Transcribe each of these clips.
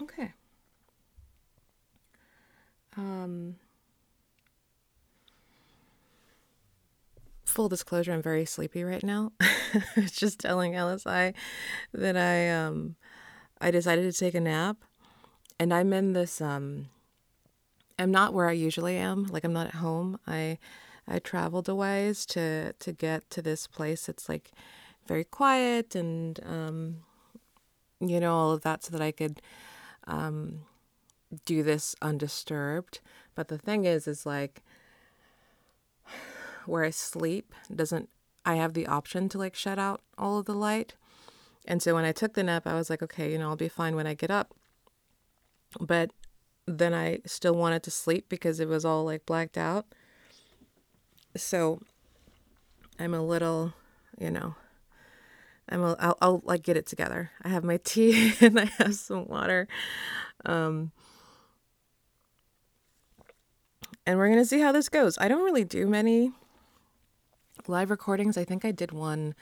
Okay. Um, Full disclosure, I'm very sleepy right now. I was just telling LSI that I decided to take a nap, and I'm in this I'm not where I usually am. Like, I'm not at home. I traveled a ways to get to this place. It's like very quiet and all of that so that I could do this undisturbed. But the thing is like where I sleep doesn't I have the option to like shut out all of the light. And so when I took the nap, I was like, okay, I'll be fine when I get up. But then I still wanted to sleep because it was all like blacked out. So I'm a little, you know, I'll like get it together. I have my tea and I have some water. Um, and we're going to see how this goes. I don't really do many live recordings. I think I did one,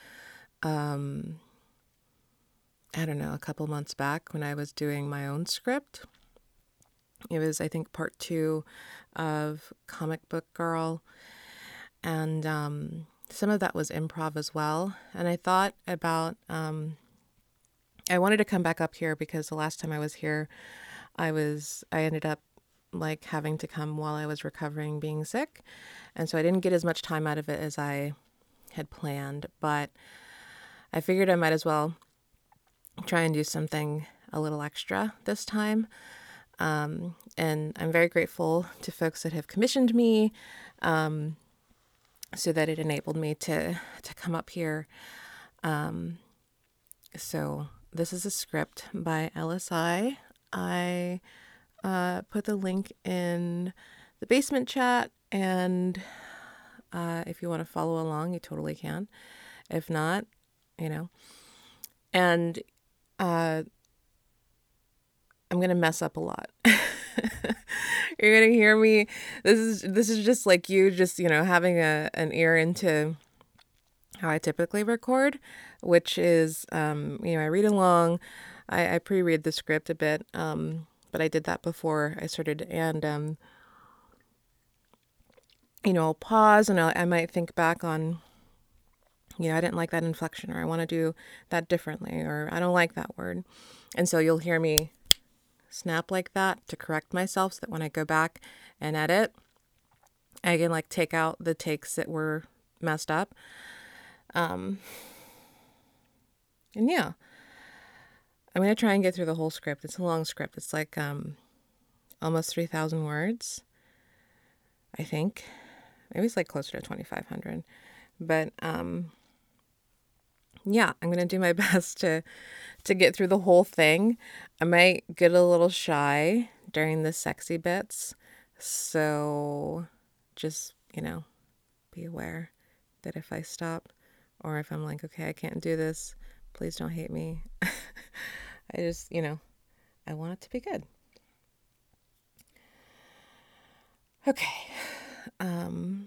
I don't know, a couple months back when I was doing my own script. It was, I think, part 2 of Comic Book Girl. And some of that was improv as well. And I thought about, I wanted to come back up here because the last time I was here, I ended up like having to come while I was recovering being sick. And so I didn't get as much time out of it as I had planned. But I figured I might as well try and do something a little extra this time. And I'm very grateful to folks that have commissioned me, so that it enabled me to come up here. So this is a script by LSI. I put the link in the basement chat, and if you want to follow along, you totally can. If not, you know. And I'm gonna mess up a lot. You're gonna hear me. This is just like you, just having an ear into how I typically record, which is I read along. I pre-read the script a bit, but I did that before I started, and I'll pause and I might think back on, I didn't like that inflection, or I want to do that differently, or I don't like that word, and so you'll hear me snap like that to correct myself so that when I go back and edit, I can like take out the takes that were messed up. And yeah, I'm going to try and get through the whole script. It's a long script. It's like almost 3,000 words, I think. Maybe it's like closer to 2,500. But yeah, I'm going to do my best to get through the whole thing. I might get a little shy during the sexy bits. So just, be aware that if I stop or if I'm like, okay, I can't do this, please don't hate me. I just, I want it to be good. Okay. Um,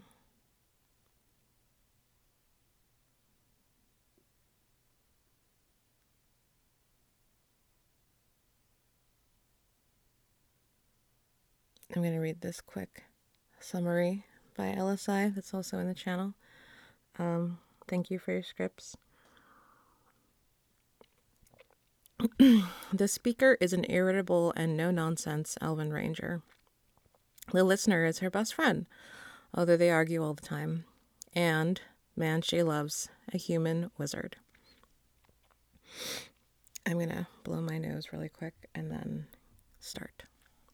I'm going to read this quick summary by LSI that's also in the channel. Thank you for your scripts. The speaker is an irritable and no-nonsense Elven Ranger. The listener is her best friend, although they argue all the time. And, man, she loves a human wizard. I'm going to blow my nose really quick and then start.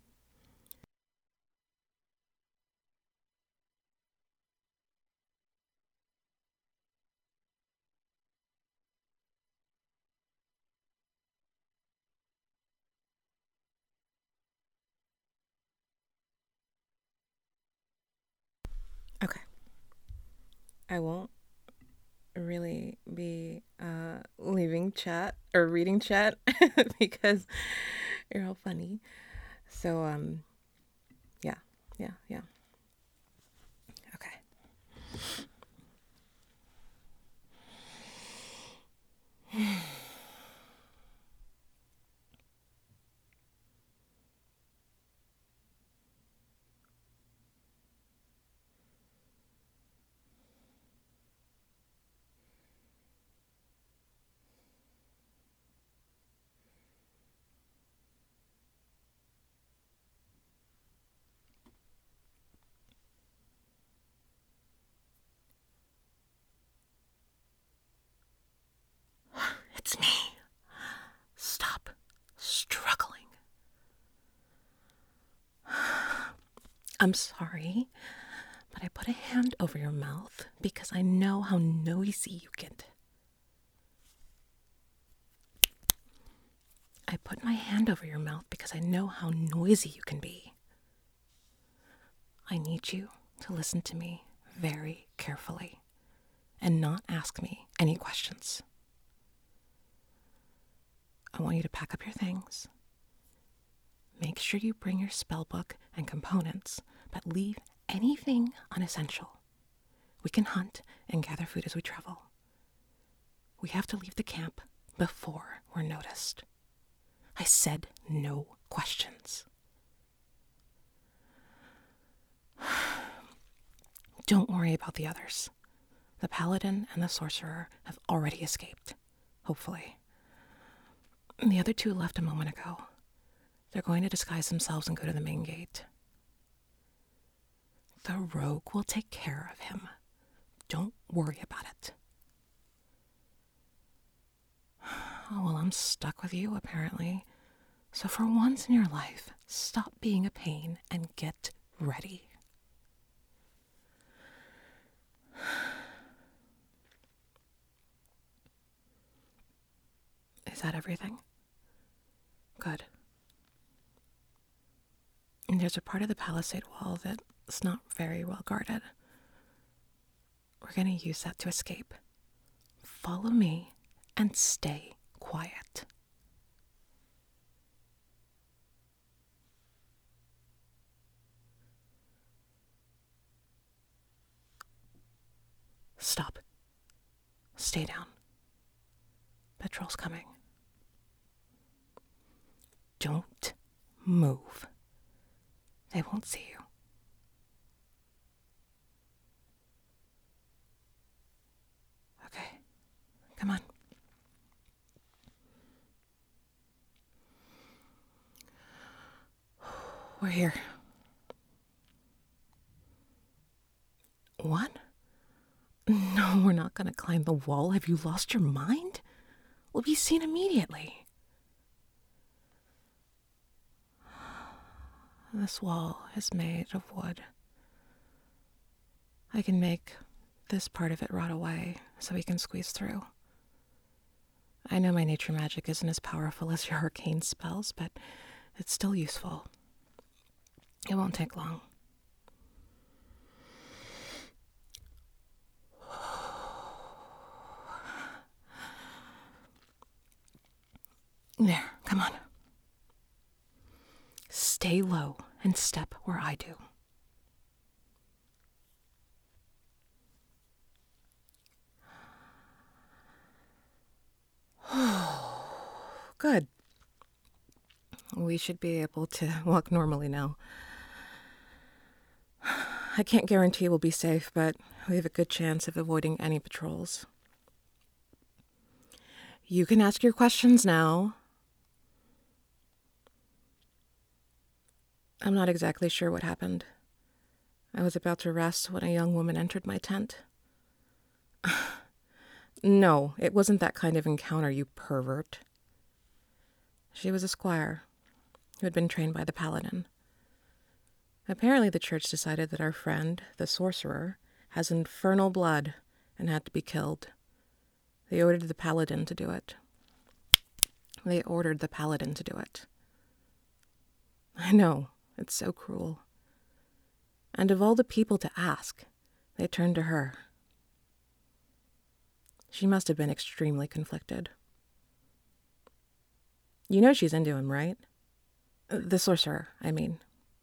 Okay. I won't really be leaving chat or reading chat because you're all funny. So yeah, yeah. Okay. I'm sorry, but I put a hand over your mouth because I know how noisy you get. I put my hand over your mouth because I know how noisy you can be. I need you to listen to me very carefully and not ask me any questions. I want you to pack up your things. Make sure you bring your spell book and components, but leave anything unessential. We can hunt and gather food as we travel. We have to leave the camp before we're noticed. I said no questions. Don't worry about the others. The paladin and the sorcerer have already escaped, hopefully. The other two left a moment ago. They're going to disguise themselves and go to the main gate. The rogue will take care of him. Don't worry about it. Oh, well, I'm stuck with you, apparently. So for once in your life, stop being a pain and get ready. Is that everything? Good. And there's a part of the palisade wall that's not very well guarded. We're going to use that to escape. Follow me and stay quiet. Stop. Stay down. Patrol's coming. Don't move. They won't see you. Okay, come on. We're here. What? No, we're not going to climb the wall. Have you lost your mind? We'll be seen immediately. This wall is made of wood. I can make this part of it rot away so we can squeeze through. I know my nature magic isn't as powerful as your arcane spells, but it's still useful. It won't take long. There, come on. Stay low and step where I do. Good. We should be able to walk normally now. I can't guarantee we'll be safe, but we have a good chance of avoiding any patrols. You can ask your questions now. I'm not exactly sure what happened. I was about to rest when a young woman entered my tent. No, it wasn't that kind of encounter, you pervert. She was a squire who had been trained by the paladin. Apparently the church decided that our friend, the sorcerer, has infernal blood and had to be killed. They ordered the paladin to do it. I know. It's so cruel. And of all the people to ask, they turned to her. She must have been extremely conflicted. You know she's into him, right? The sorcerer, I mean.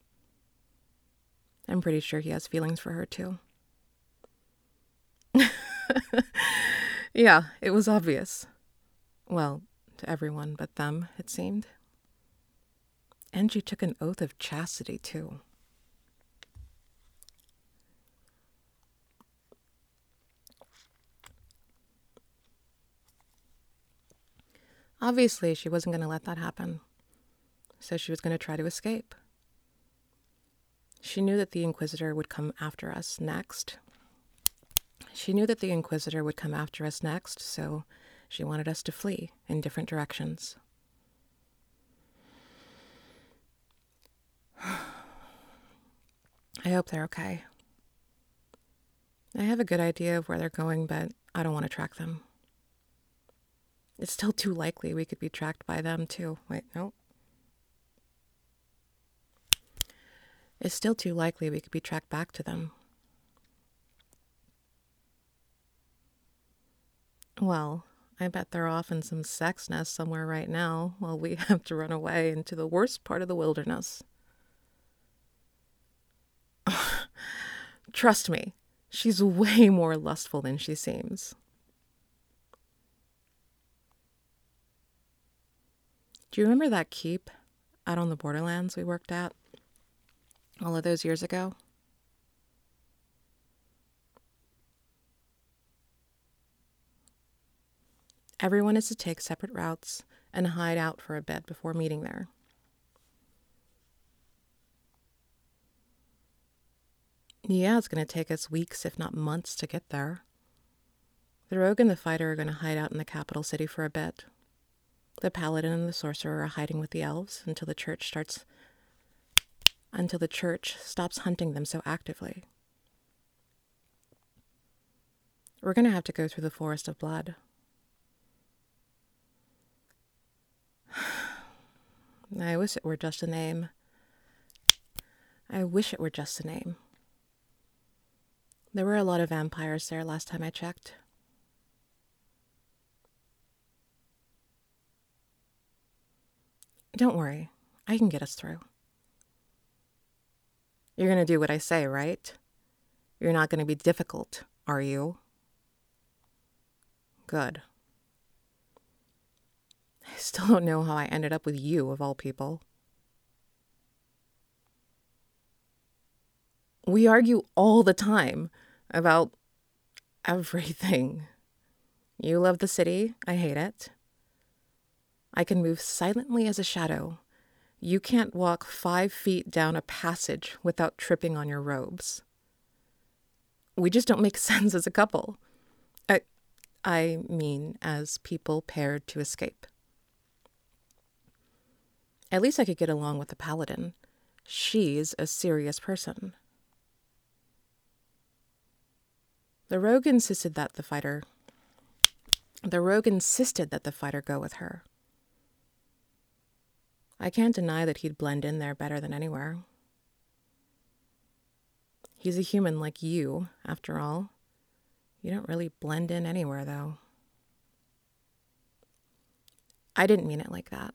I'm pretty sure he has feelings for her, too. Yeah, it was obvious. Well, to everyone but them, it seemed. And she took an oath of chastity, too. Obviously, she wasn't going to let that happen. So she was going to try to escape. She knew that the Inquisitor would come after us next. So she wanted us to flee in different directions. I hope they're okay. I have a good idea of where they're going, but I don't want to track them. It's still too likely we could be tracked by them, too. Wait, no. It's still too likely we could be tracked back to them. Well, I bet they're off in some sex nest somewhere right now while we have to run away into the worst part of the wilderness. Trust me, she's way more lustful than she seems. Do you remember that keep out on the borderlands we worked at all of those years ago? Everyone is to take separate routes and hide out for a bit before meeting there. Yeah, it's going to take us weeks, if not months, to get there. The rogue and the fighter are going to hide out in the capital city for a bit. The paladin and the sorcerer are hiding with the elves until the church stops hunting them so actively. We're going to have to go through the forest of blood. I wish it were just a name. There were a lot of vampires there last time I checked. Don't worry, I can get us through. You're going to do what I say, right? You're not going to be difficult, are you? Good. I still don't know how I ended up with you, of all people. We argue all the time about everything. You love the city. I hate it. I can move silently as a shadow. You can't walk 5 feet down a passage without tripping on your robes. We just don't make sense as a couple. I mean, as people paired to escape. At least I could get along with the paladin. She's a serious person. The rogue insisted that the fighter go with her. I can't deny that he'd blend in there better than anywhere. He's a human like you, after all. You don't really blend in anywhere, though. I didn't mean it like that.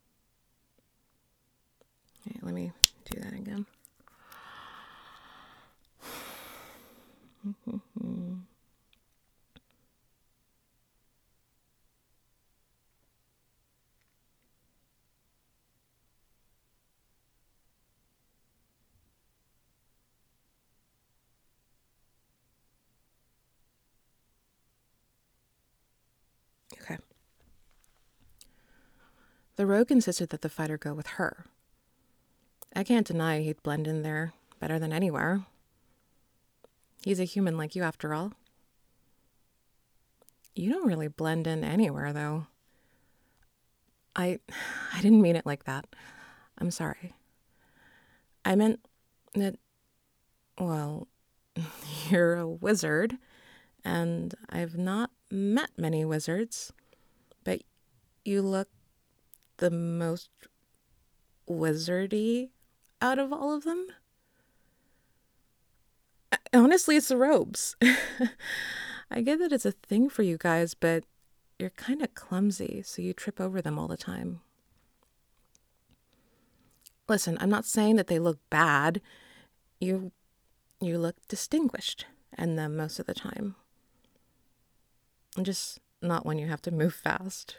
Okay, let me do that again. Okay. The rogue insisted that the fighter go with her. I can't deny he'd blend in there better than anywhere. He's a human like you, after all. You don't really blend in anywhere, though. I didn't mean it like that. I'm sorry. I meant that, well, you're a wizard, and I've not met many wizards, but you look the most wizardy out of all of them. Honestly, it's the robes. I get that it's a thing for you guys, but you're kind of clumsy, so you trip over them all the time. Listen, I'm not saying that they look bad. You look distinguished in them most of the time. Just not when you have to move fast.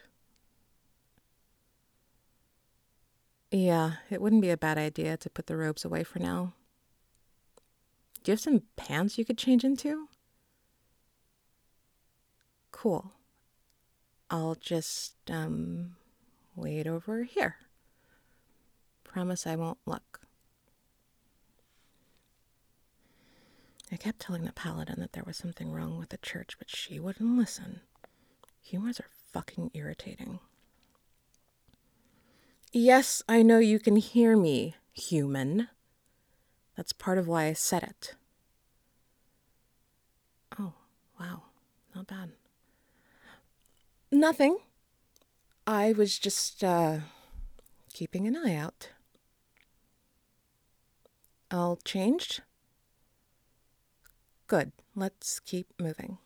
Yeah, it wouldn't be a bad idea to put the robes away for now. Do you have some pants you could change into? Cool. I'll just, wait over here. Promise I won't look. I kept telling the paladin that there was something wrong with the church, but she wouldn't listen. Humans are fucking irritating. Yes, I know you can hear me, human. That's part of why I said it. Oh, wow. Not bad. Nothing. I was just, keeping an eye out. All changed? Good. Let's keep moving.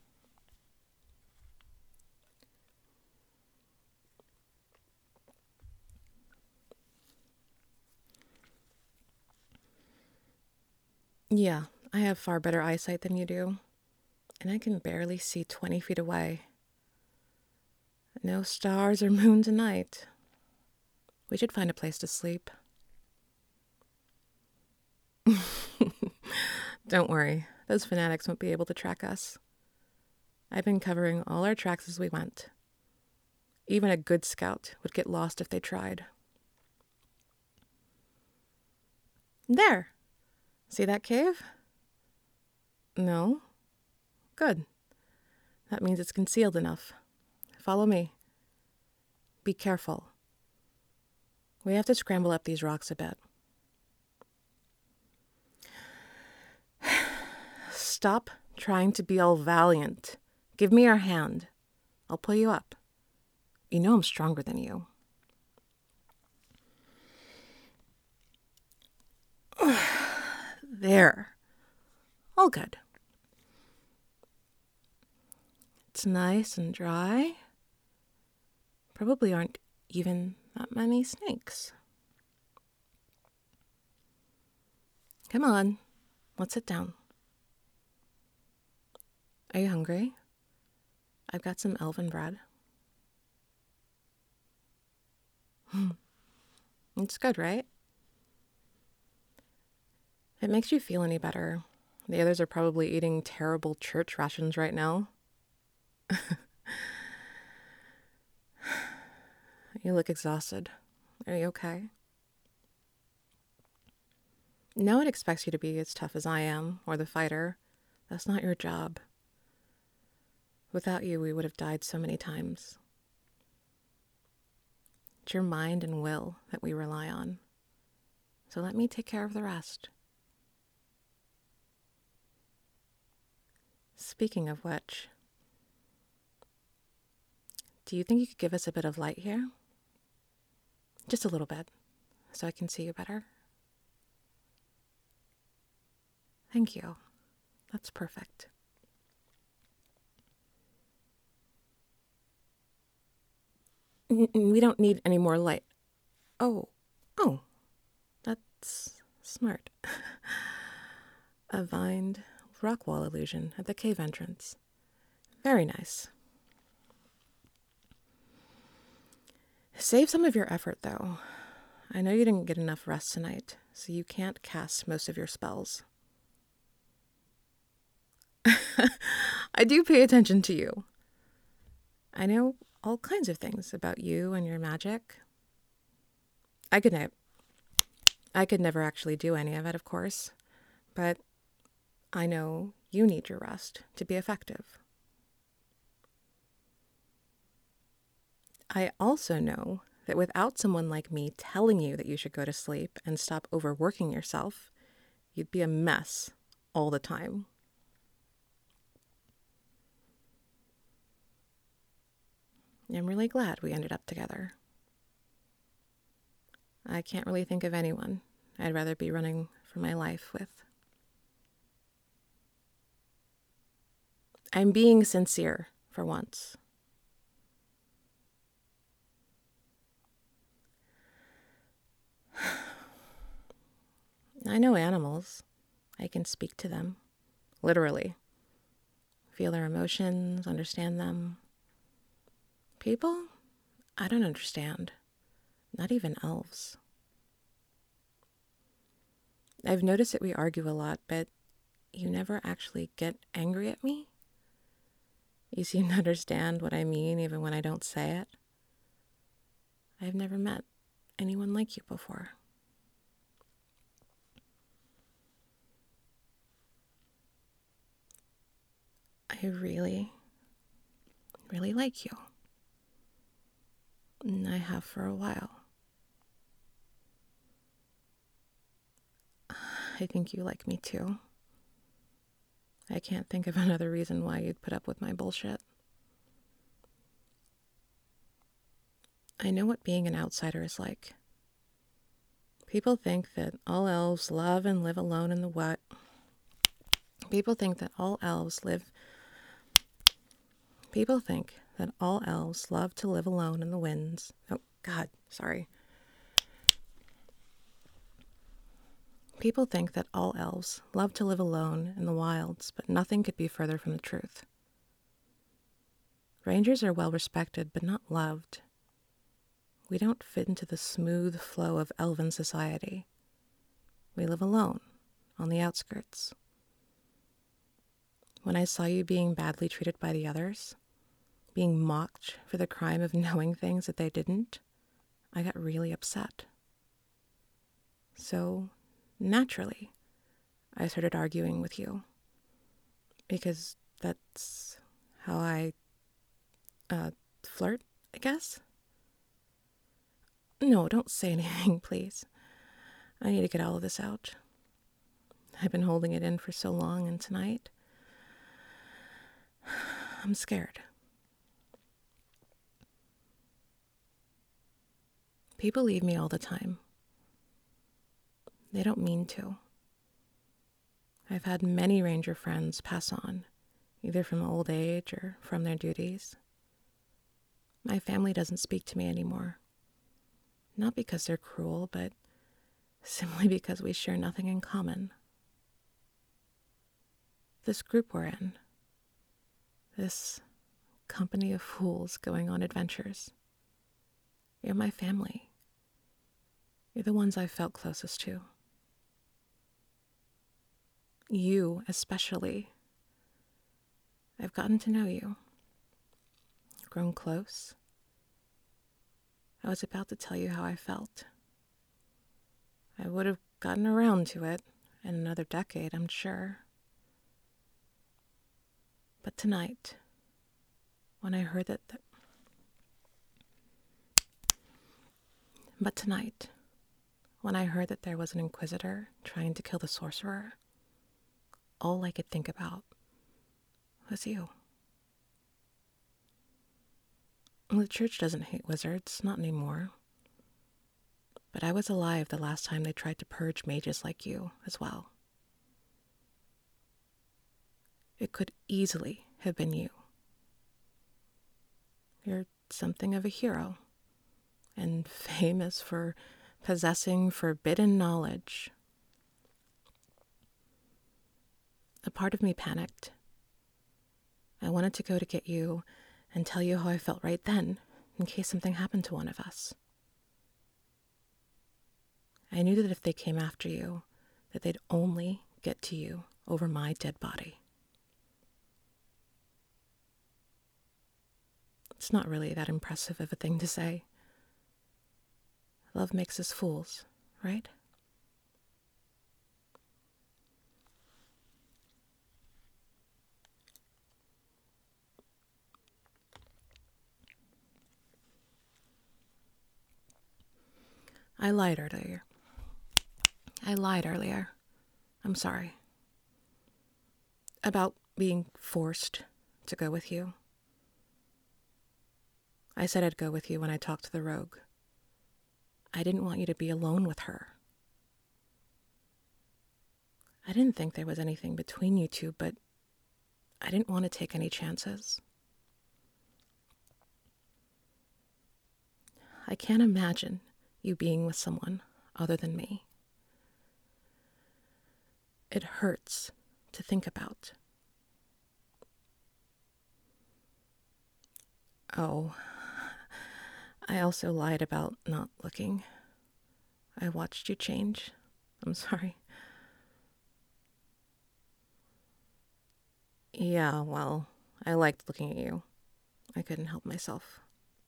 Yeah, I have far better eyesight than you do, and I can barely see 20 feet away. No stars or moon tonight. We should find a place to sleep. Don't worry, those fanatics won't be able to track us. I've been covering all our tracks as we went. Even a good scout would get lost if they tried. There! See that cave? No? Good. That means it's concealed enough. Follow me. Be careful. We have to scramble up these rocks a bit. Stop trying to be all valiant. Give me your hand. I'll pull you up. You know I'm stronger than you. There. All good. It's nice and dry. Probably aren't even that many snakes. Come on, let's sit down. Are you hungry? I've got some elven bread. It's good, right? If it makes you feel any better, the others are probably eating terrible church rations right now. You look exhausted. Are you okay? No one expects you to be as tough as I am, or the fighter. That's not your job. Without you, we would have died so many times. It's your mind and will that we rely on. So let me take care of the rest. Speaking of which, do you think you could give us a bit of light here? Just a little bit, so I can see you better. Thank you. That's perfect. We don't need any more light. Oh, that's smart. A vined rock wall illusion at the cave entrance. Very nice. Save some of your effort, though. I know you didn't get enough rest tonight, so you can't cast most of your spells. I do pay attention to you. I know all kinds of things about you and your magic. I could never actually do any of it, of course, but I know you need your rest to be effective. I also know that without someone like me telling you that you should go to sleep and stop overworking yourself, you'd be a mess all the time. I'm really glad we ended up together. I can't really think of anyone I'd rather be running for my life with. I'm being sincere for once. I know animals. I can speak to them, literally. Feel their emotions, understand them. People? I don't understand. Not even elves. I've noticed that we argue a lot, but you never actually get angry at me. You seem to understand what I mean even when I don't say it. I've never met anyone like you before. I really, really like you. And I have for a while. I think you like me too. I can't think of another reason why you'd put up with my bullshit. I know what being an outsider is like. People think that all elves love and live alone in the what? People think that all elves love to live alone in the winds. Oh, God, sorry. People think that all elves love to live alone in the wilds, but nothing could be further from the truth. Rangers are well respected, but not loved. We don't fit into the smooth flow of elven society. We live alone, on the outskirts. When I saw you being badly treated by the others, being mocked for the crime of knowing things that they didn't, I got really upset. So, naturally, I started arguing with you. Because that's how I flirt, I guess? No, don't say anything, please. I need to get all of this out. I've been holding it in for so long, and tonight, I'm scared. People leave me all the time. They don't mean to. I've had many ranger friends pass on, either from old age or from their duties. My family doesn't speak to me anymore. Not because they're cruel, but simply because we share nothing in common. This group we're in, this company of fools going on adventures, you're my family. You're the ones I've felt closest to. You, especially. I've gotten to know you, grown close. I was about to tell you how I felt. I would have gotten around to it in another decade, I'm sure. But tonight, when I heard that there was an inquisitor trying to kill the sorcerer, all I could think about was you. The church doesn't hate wizards, not anymore. But I was alive the last time they tried to purge mages like you as well. It could easily have been you. You're something of a hero, and famous for possessing forbidden knowledge. A part of me panicked. I wanted to go to get you and tell you how I felt right then, in case something happened to one of us. I knew that if they came after you, that they'd only get to you over my dead body. It's not really that impressive of a thing to say. Love makes us fools, right? I lied earlier. I'm sorry. About being forced to go with you. I said I'd go with you when I talked to the rogue. I didn't want you to be alone with her. I didn't think there was anything between you two, but I didn't want to take any chances. I can't imagine you being with someone other than me. It hurts to think about. Oh, I also lied about not looking. I watched you change. I'm sorry. Yeah, well, I liked looking at you. I couldn't help myself.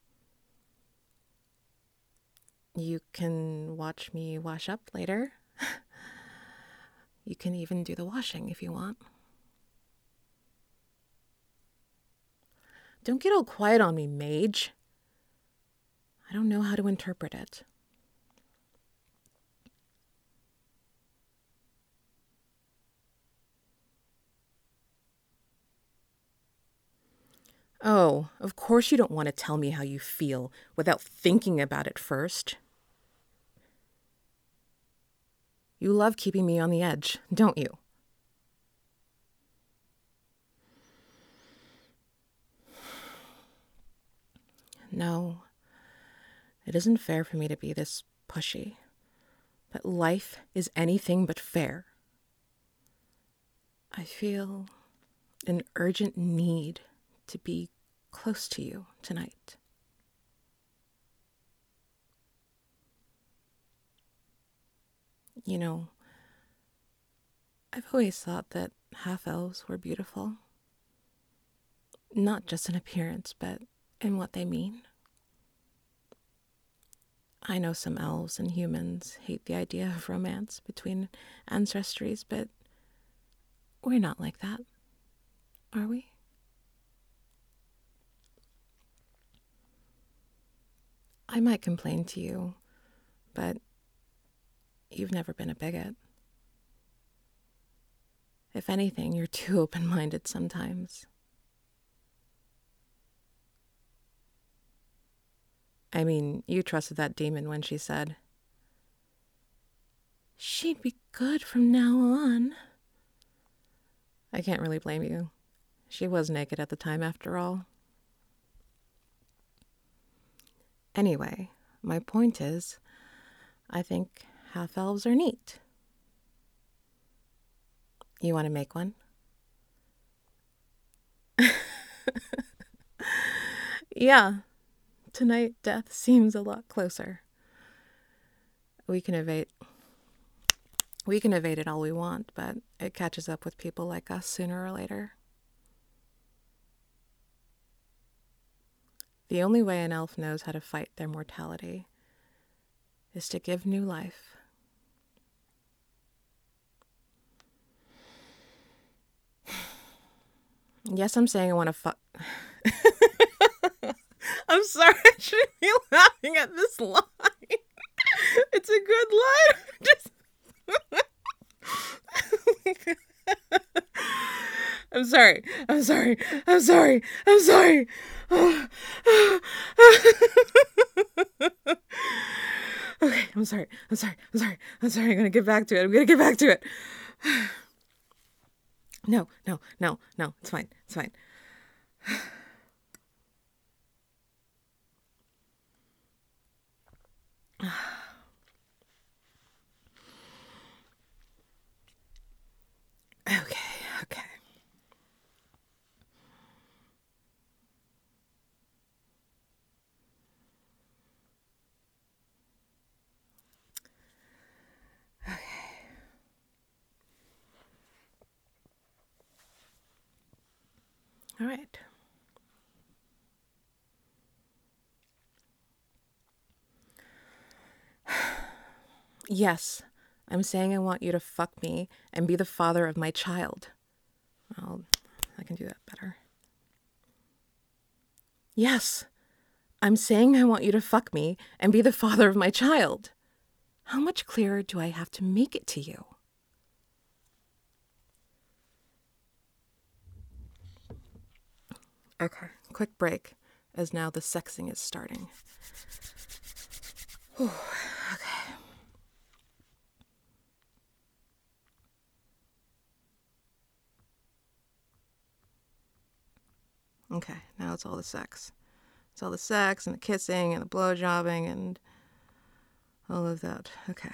You can watch me wash up later. You can even do the washing if you want. Don't get all quiet on me, mage. I don't know how to interpret it. Oh, of course you don't want to tell me how you feel without thinking about it first. You love keeping me on the edge, don't you? No, it isn't fair for me to be this pushy, but life is anything but fair. I feel an urgent need to be close to you tonight. You know, I've always thought that half-elves were beautiful. Not just in appearance, but in what they mean. I know some elves and humans hate the idea of romance between ancestries, but we're not like that, are we? I might complain to you, but you've never been a bigot. If anything, you're too open-minded sometimes. I mean, you trusted that demon when she said, "She'd be good from now on." I can't really blame you. She was naked at the time, after all. Anyway, my point is, I think half-elves are neat. You want to make one? Yeah, tonight death seems a lot closer. We can evade it all we want, but it catches up with people like us sooner or later. The only way an elf knows how to fight their mortality is to give new life. Yes, I'm saying I want to fuck. I'm sorry, I shouldn't be laughing at this line. It's a good line. I'm sorry. Okay, I'm sorry. I'm gonna get back to it. No. It's fine. Okay. All right. Yes, I'm saying I want you to fuck me and be the father of my child. Well, I can do that better. Yes, I'm saying I want you to fuck me and be the father of my child. How much clearer do I have to make it to you? Okay, quick break, as now the sexing is starting. Whew, okay. Okay, now it's all the sex. It's all the sex and the kissing and the blowjobbing and all of that. Okay.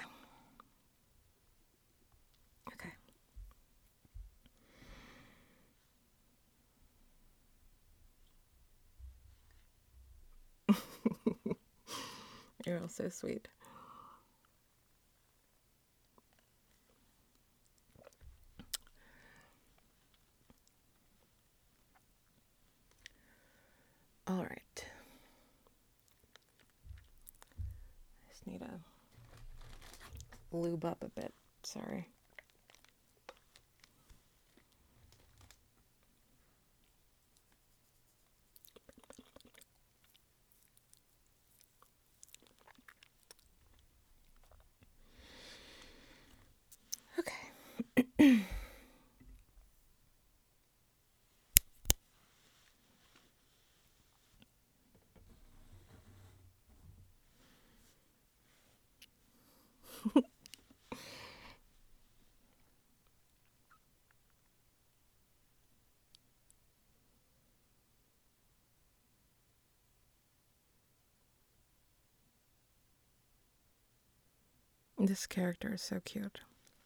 You're all so sweet. All right. I just need to lube up a bit. Sorry. Okay. This character is so cute.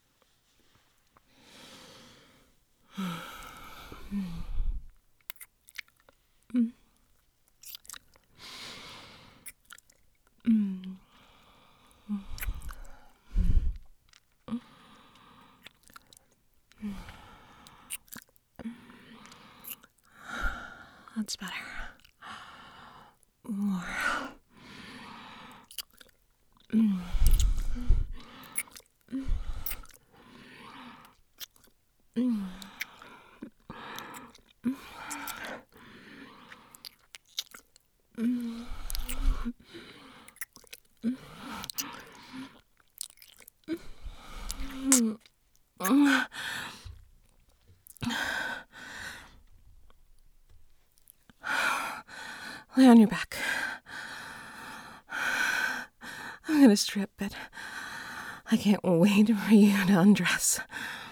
That's better. More. Lay on your back. I'm gonna strip, but I can't wait for you to undress.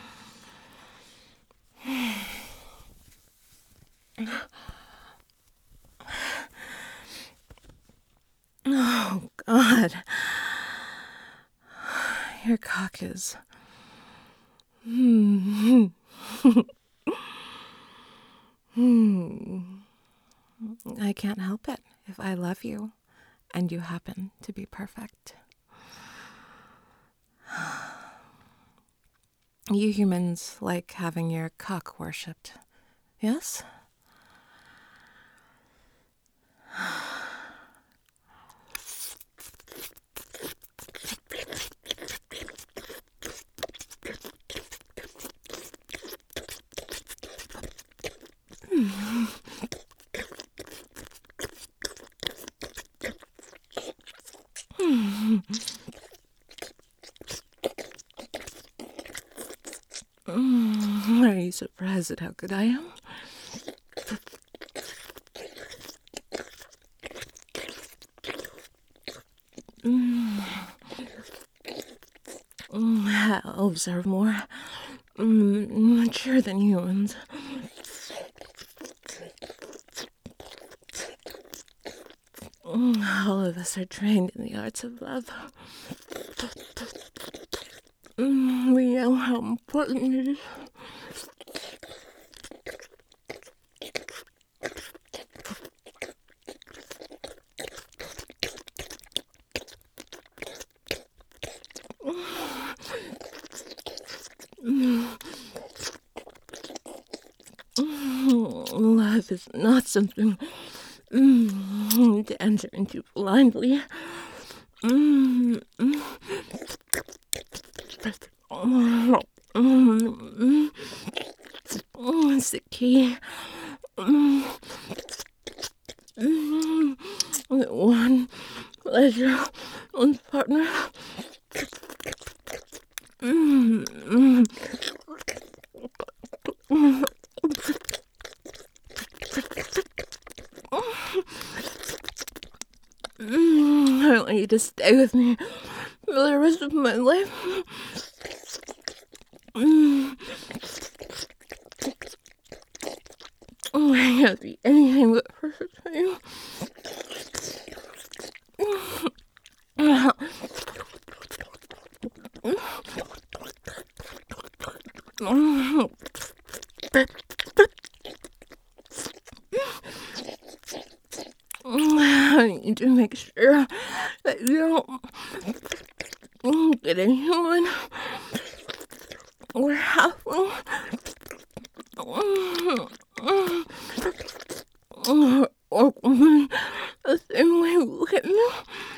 Oh, God. Your cock is... I can't help it if I love you and you happen to be perfect. You humans like having your cock worshipped, yes? Are you surprised at how good I am? Elves are more mature than humans. All of us are trained in the arts of love. We know how important it is. Love is not something to enter into blindly. It's the key. One pleasure, one partner. I want you to stay with me for the rest of my life. I can't be anything but perfect for you. I need to make sure that you don't get a human or halfling or woman the same way you look at me.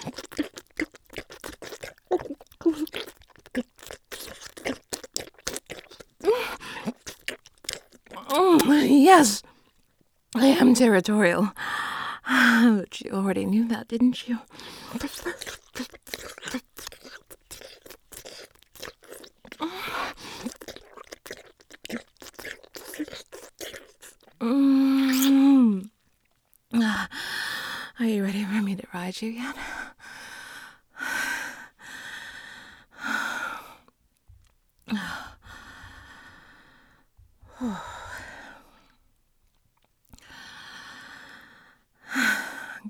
Yes, I am territorial. But you already knew that, didn't you? Are you ready for me to ride you yet?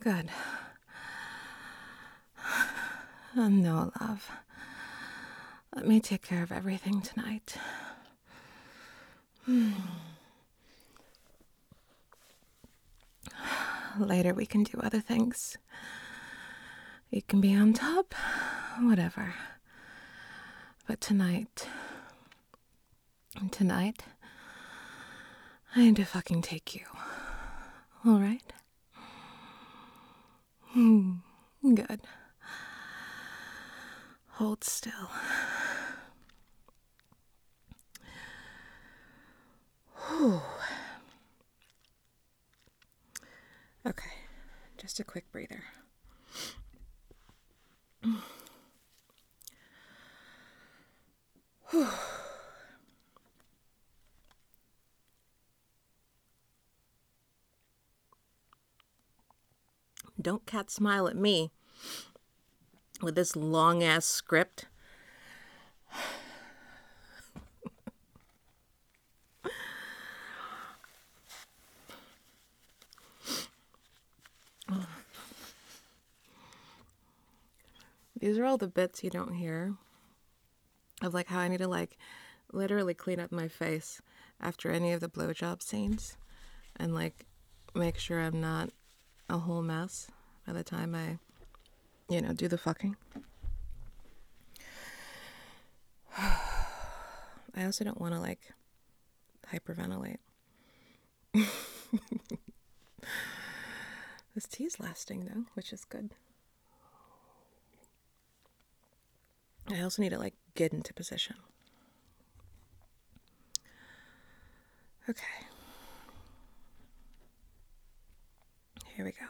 Good. No, love. Let me take care of everything tonight. Later we can do other things. You can be on top, whatever. But tonight, I need to fucking take you. All right? Good. Hold still. Whew. Okay, just a quick breather. Whew. Don't cat smile at me with this long-ass script. These are all the bits you don't hear of like how I need to like literally clean up my face after any of the blowjob scenes and like make sure I'm not a whole mess by the time I, do the fucking. I also don't want to like hyperventilate. This tea's lasting though, which is good. I also need to like get into position. Okay. Here we go.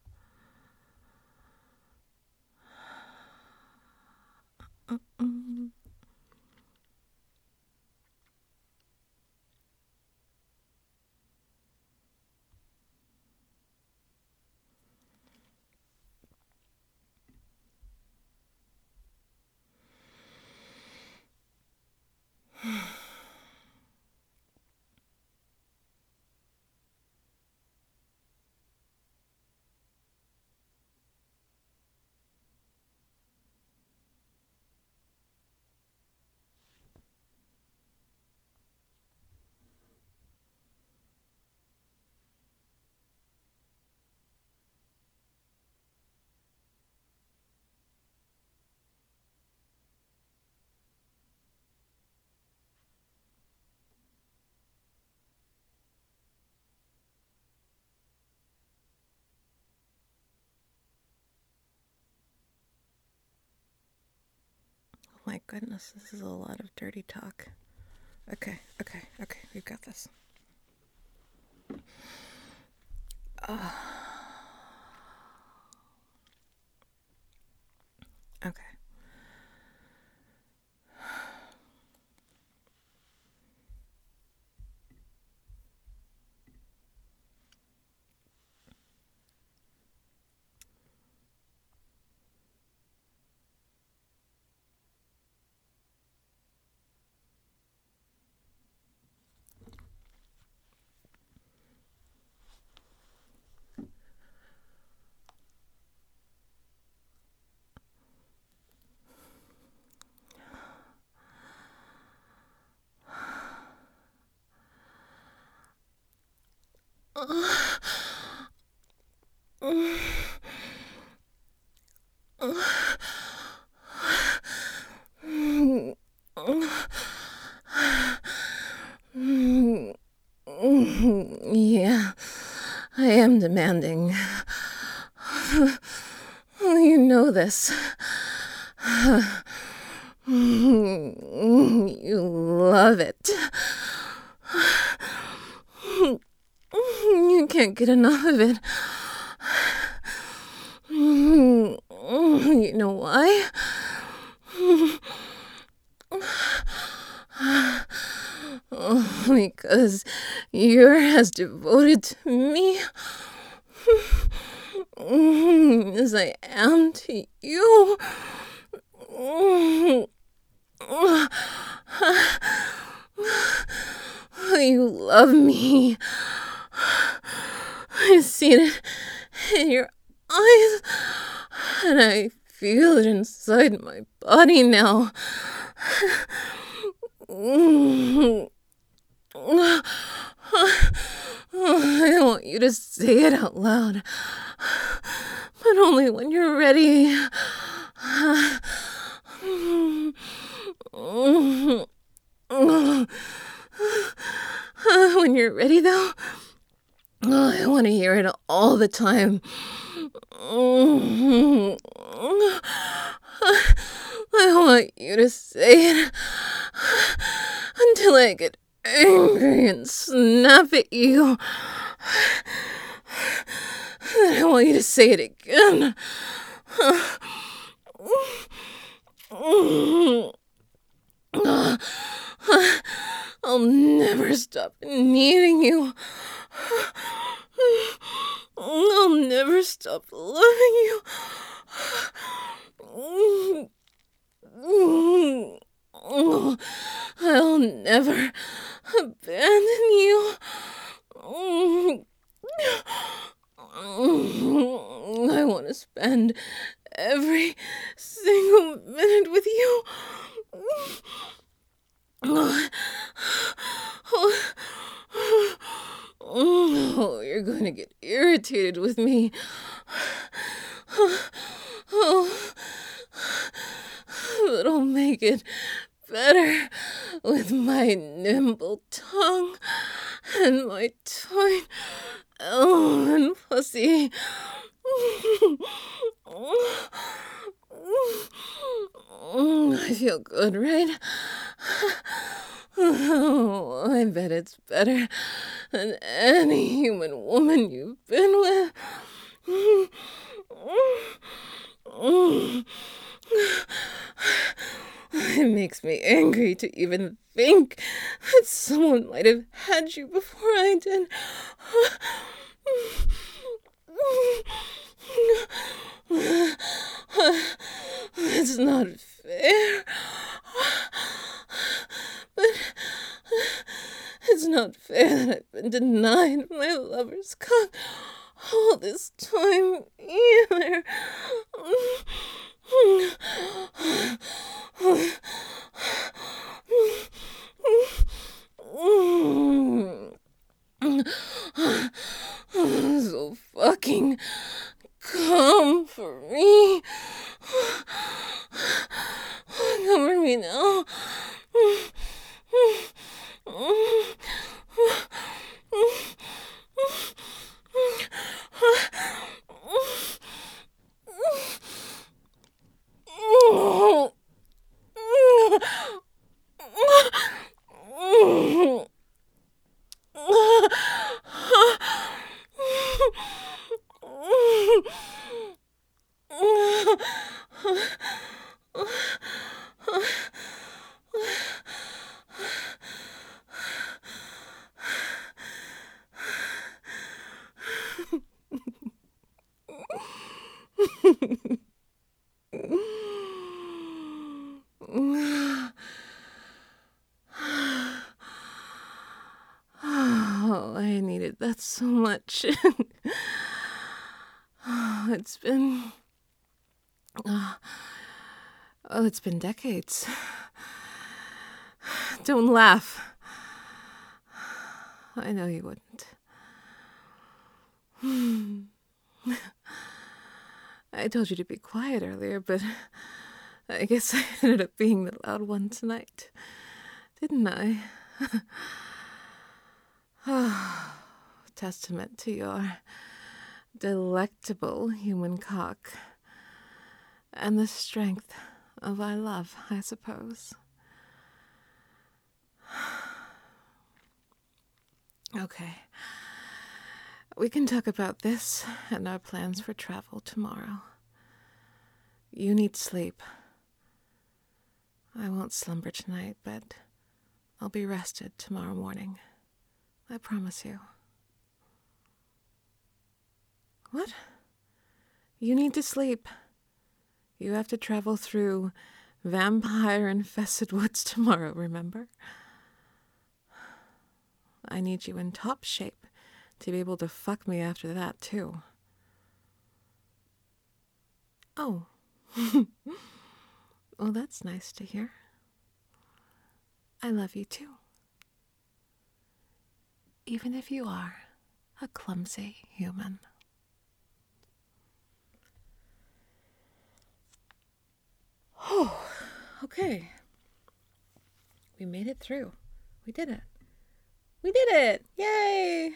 My goodness, this is a lot of dirty talk. Okay, we've got this. Okay. Yeah, I am demanding. You know this. You love it. You can't get enough of it. You know why? Because you're as devoted to me as I am to you. You love me. I've seen it in your eyes, and I feel it inside my body now. I want you to say it out loud, but only when you're ready. When you're ready, though, I want to hear it all the time. I want you to say it until I get angry and snap at you. I want you to say it again. I'll never stop needing you. I'll never stop loving you. I'll never abandon you. I want to spend every single minute with you. Oh, you're going to get irritated with me. But I'll make it better with my nimble tongue and my tight elven pussy. I feel good, right? Oh, I bet it's better than any human woman you've been with. It makes me angry to even think that someone might have had you before I did. It's not fair. But it's not fair that I've been denied my lover's cock all this time either. So fucking come for me. Come for me now. Oh, I needed that so much. It's been... it's been decades. Don't laugh. I know you wouldn't. I told you to be quiet earlier, but I guess I ended up being the loud one tonight. Didn't I? Testament to your delectable human cock and the strength of our love, I suppose. Okay. We can talk about this and our plans for travel tomorrow. You need sleep. I won't slumber tonight, but I'll be rested tomorrow morning. I promise you. What? You need to sleep. You have to travel through vampire-infested woods tomorrow, remember? I need you in top shape to be able to fuck me after that, too. Oh, well, that's nice to hear. I love you too. Even if you are a clumsy human. Oh, okay. We made it through. We did it. We did it! Yay!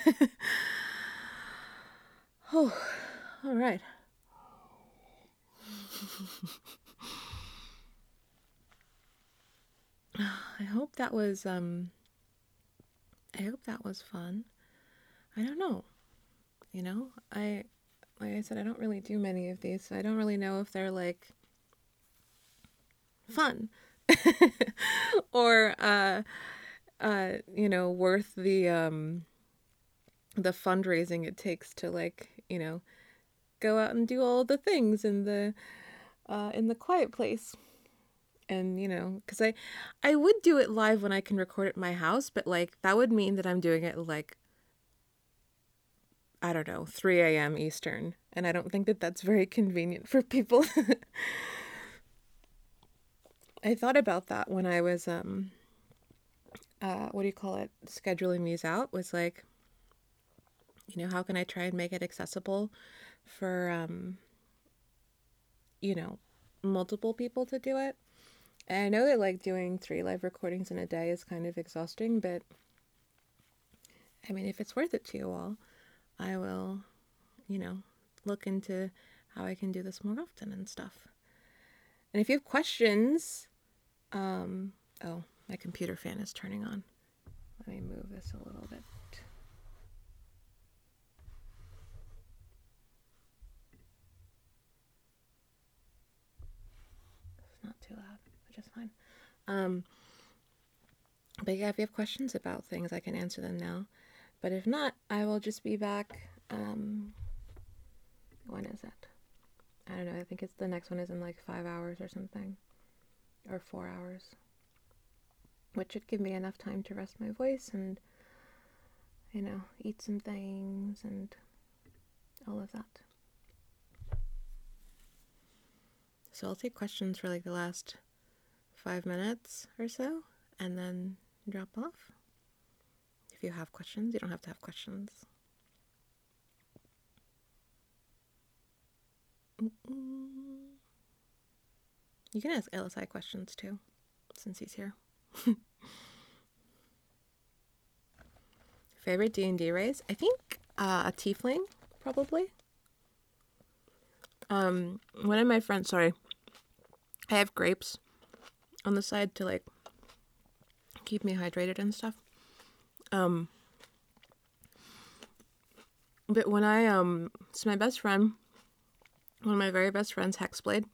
Oh, all right. I hope that was fun. I don't know. Like I said, I don't really do many of these, so I don't really know if they're like fun or worth the fundraising it takes to go out and do all the things in the quiet place. And because I would do it live when I can record at my house, but like that would mean that I'm doing it like, I don't know, 3 a.m. Eastern, and I don't think that that's very convenient for people. I thought about that when I was what do you call it, scheduling these out, was like, how can I try and make it accessible for multiple people to do it. And I know that like doing 3 live recordings in a day is kind of exhausting, but I mean, if it's worth it to you all, I will, look into how I can do this more often and stuff. And if you have questions, oh, my computer fan is turning on. Let me move this a little bit. It's not too loud, which is fine. But yeah, if you have questions about things, I can answer them now. But if not, I will just be back. When is it? I don't know. I think it's the next one is in like 5 hours or something, or 4 hours, which should give me enough time to rest my voice and, eat some things and all of that. So I'll take questions for like the last 5 minutes or so, and then drop off. If you have questions, you don't have to have questions. You can ask LSI questions too, since he's here. Favorite D&D race? I think a tiefling, probably. One of my friends, sorry, I have grapes on the side to like keep me hydrated and stuff. But when so my best friend, one of my very best friends, Hexblade.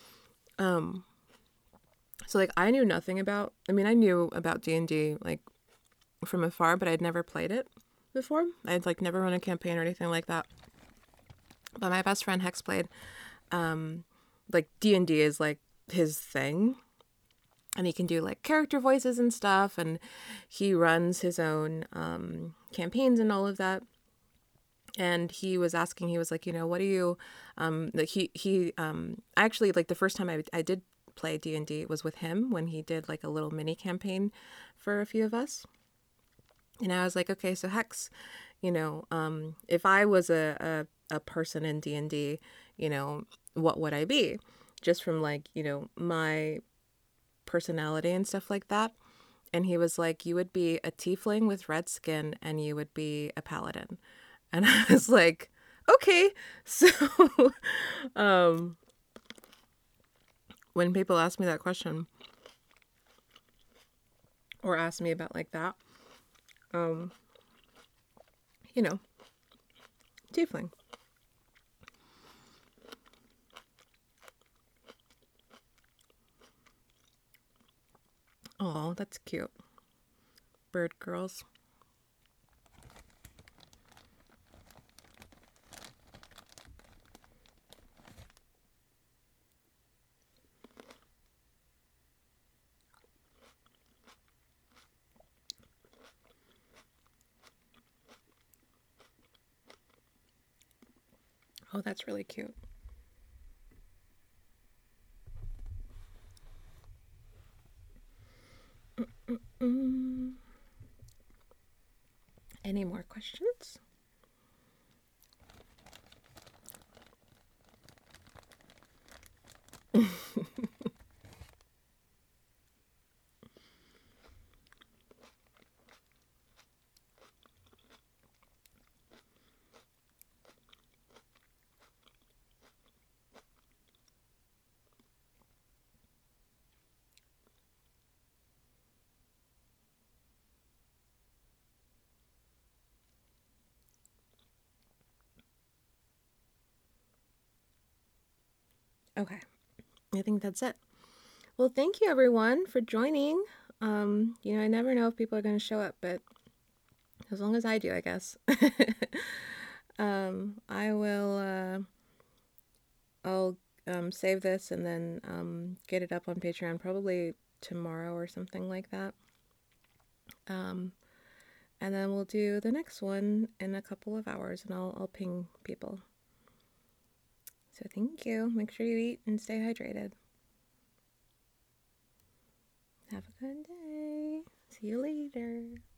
So like I knew nothing about. I mean, I knew about D&D like from afar, but I'd never played it before. I'd like never run a campaign or anything like that. But my best friend Hexblade, like D&D is like his thing, and he can do like character voices and stuff, and he runs his own campaigns and all of that. And he was asking, he was like, what do you, like he actually, like the first time I did play D&D was with him when he did like a little mini campaign for a few of us. And I was like, okay, so Hex, if I was a person in D&D, what would I be? Just from like, my personality and stuff like that. And he was like, you would be a tiefling with red skin and you would be a paladin. And I was like, okay. So when people ask me that question or ask me about like that, tiefling. Oh, that's cute. Bird girls. Oh, that's really cute. Okay, I think that's it. Well, thank you everyone for joining. I never know if people are going to show up, but as long as I do, I guess. I will, I'll save this and then get it up on Patreon probably tomorrow or something like that. Um, and then we'll do the next one in a couple of hours, and I'll ping people. So thank you. Make sure you eat and stay hydrated. Have a good day. See you later.